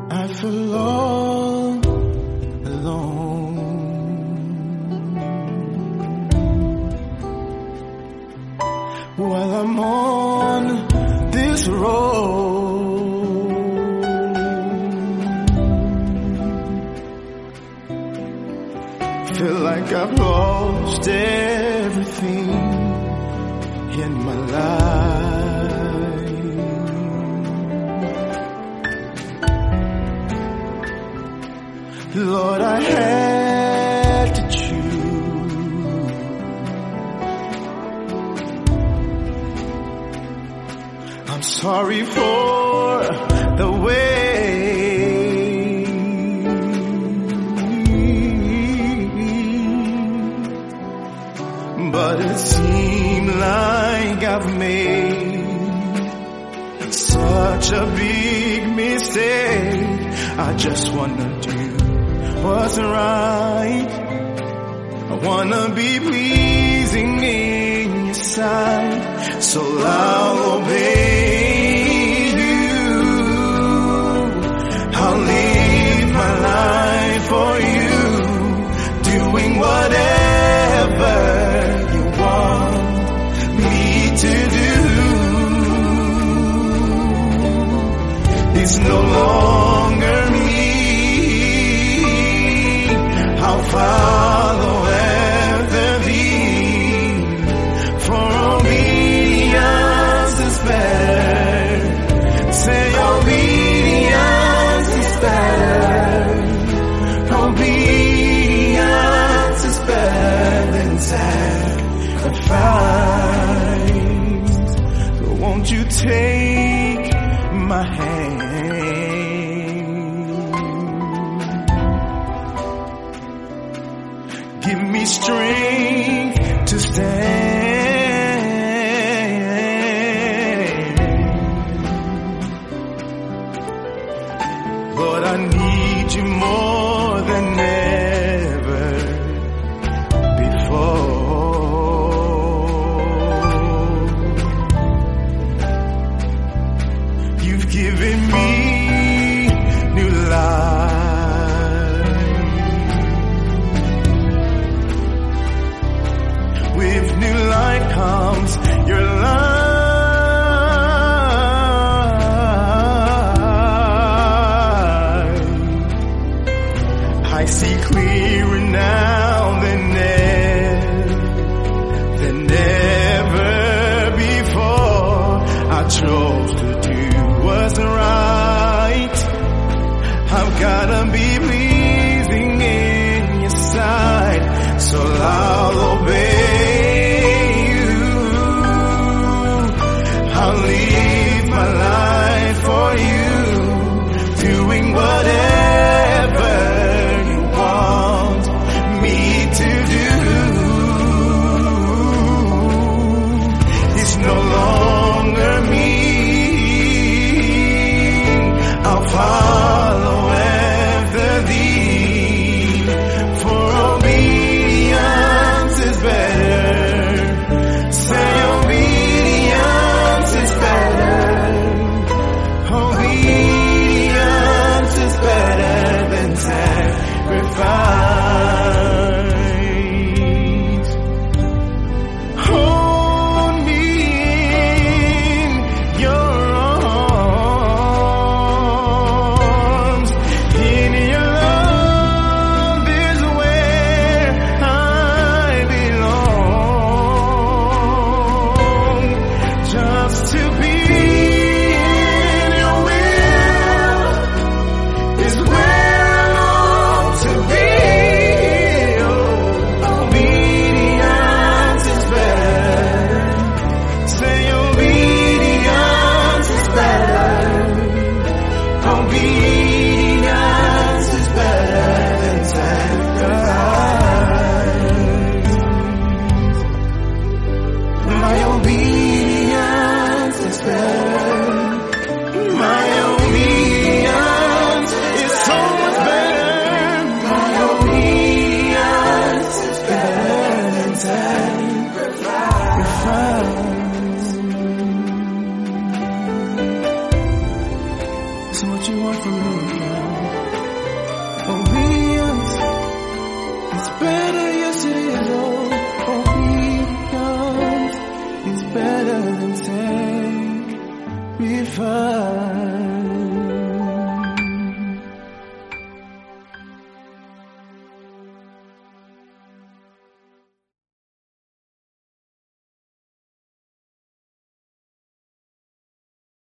I feel all alone. While I'm on this road, feel like I've lost everything in my life. Lord, I had to choose. I'm sorry for the way, but it seemed like I've made such a big mistake. I just wanna do what's right. I wanna be pleasing in your sight, so I'll obey you. I'll live my life for you, doing whatever you want me to do. It's no longer me, I'll follow after thee, for obedience is better. Say obedience is better. Obedience is better than sacrifice. So won't you take my hand? Give me strength to stand. Lord, I need you more than ever before. You've given me new life. With new life comes your light. I see clearer now than ever before. I chose to do what's right. I've gotta be pleasing in your sight, so I'll obey you. I'll live my life for you, doing whatever you want me to do. It's no longer me, I'll follow after thee, for obedience is better. Say obedience is better. Obedience is better than sacrifice. Hold me in your arms. In your love is where I belong. Just to be in your will is where I long to be. Oh, obedience is better. Say obedience is better. Obedience is better than sacrifice. My obedience is better. My obedience is so much better. My obedience is better than sacrifice. So what you want from me, God? better, yes it is. Oh, obedience is better than sacrifice.